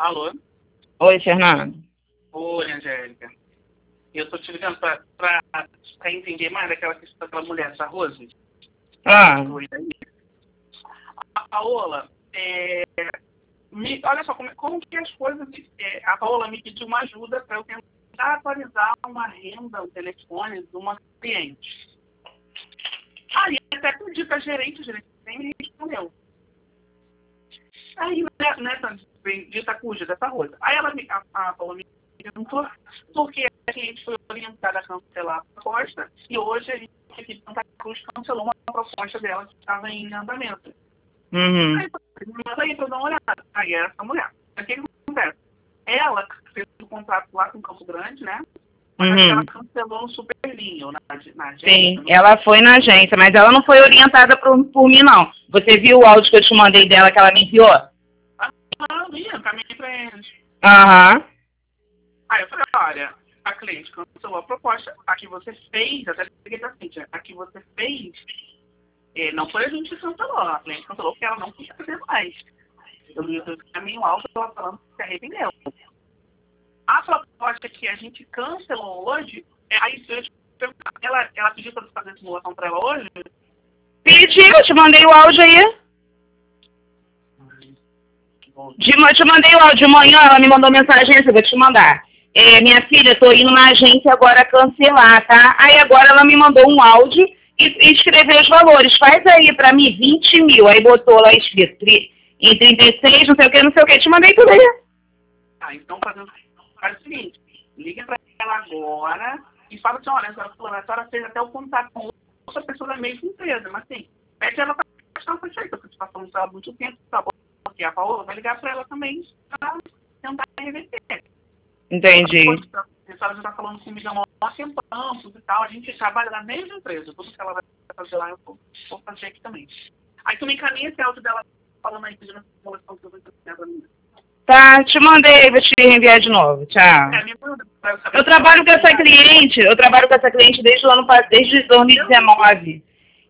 Alô? Oi, Fernando. Oi, Angélica. Eu tô te ligando pra entender mais daquela questão daquela mulher, essa Rose. Ah, A Paola, olha só, como que as coisas... a Paola me pediu uma ajuda para eu tentar atualizar uma renda, um telefone de uma cliente. Aí até pedi pra gerente, o gerente nem me respondeu. Aí, nessa bendita cuja dessa Rose. Aí a Paola me perguntou porque a cliente foi orientada a cancelar a proposta e hoje a gente aqui de Santa Cruz cancelou uma proposta dela que estava em andamento. uhum. Mas aí pra eu dar uma olhada. Aí era essa mulher. O que acontece? Ela fez o contrato lá com o Campo Grande, né? Mas acho que ela cancelou no Superlinho, na agência. Sim, ela foi na agência, mas ela não foi orientada por mim, não. Você viu o áudio que eu te mandei dela que ela me enviou? Caminhei pra eles. Aham. Aí eu falei, olha, a cliente cancelou a proposta, a que você fez, até liguei pra Cíntia, a que você fez, não foi a gente que cancelou, a cliente cancelou porque ela não quis fazer mais. Eu li o caminho alto, ela falando que se arrependeu. A proposta que a gente cancelou hoje, aí eu te perguntar, ela pediu pra você fazer a simulação pra ela hoje? Pedi, eu te mandei o áudio aí. Eu te mandei o áudio de manhã, ela me mandou mensagem, eu vou te mandar. Minha filha, tô indo na agência agora cancelar, tá? Aí agora ela me mandou um áudio e escreveu os valores. Faz aí pra mim 20 mil. Aí botou lá escrito em 36, não sei o que, não sei o que. Te mandei tudo aí. Então faz o seguinte, liga pra ela agora e fala assim, olha, a senhora fez até o contato com outra pessoa da mesma empresa, mas assim, pede ela pra estar satisfeita, porque passamos ela muito tempo, tá bom? Porque a Paola vai ligar pra ela também pra tentar reverter. Entendi. A senhora já tá falando comigo há um tempão, tudo e tal, a gente trabalha na mesma empresa, tudo que ela vai fazer lá eu vou fazer aqui também. Aí tu me encaminha esse áudio dela falando aí, pedindo a simulação que eu vou encaminhar pra mim. Tá, te mandei, vou te enviar de novo. Tchau. Eu trabalho com essa cliente desde o ano passado, desde 2019.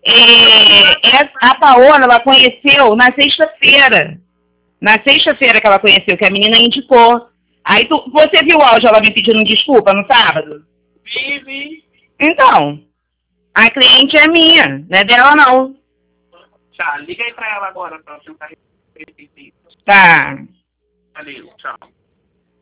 A Paola, ela conheceu na sexta-feira. Na sexta-feira que ela conheceu, que a menina indicou. Aí você viu o áudio ela me pedindo desculpa no sábado? Vi. Então, a cliente é minha, não é dela não. Tá, liga aí pra ela agora pra tentar repetir isso. Tá. Valeu, tchau.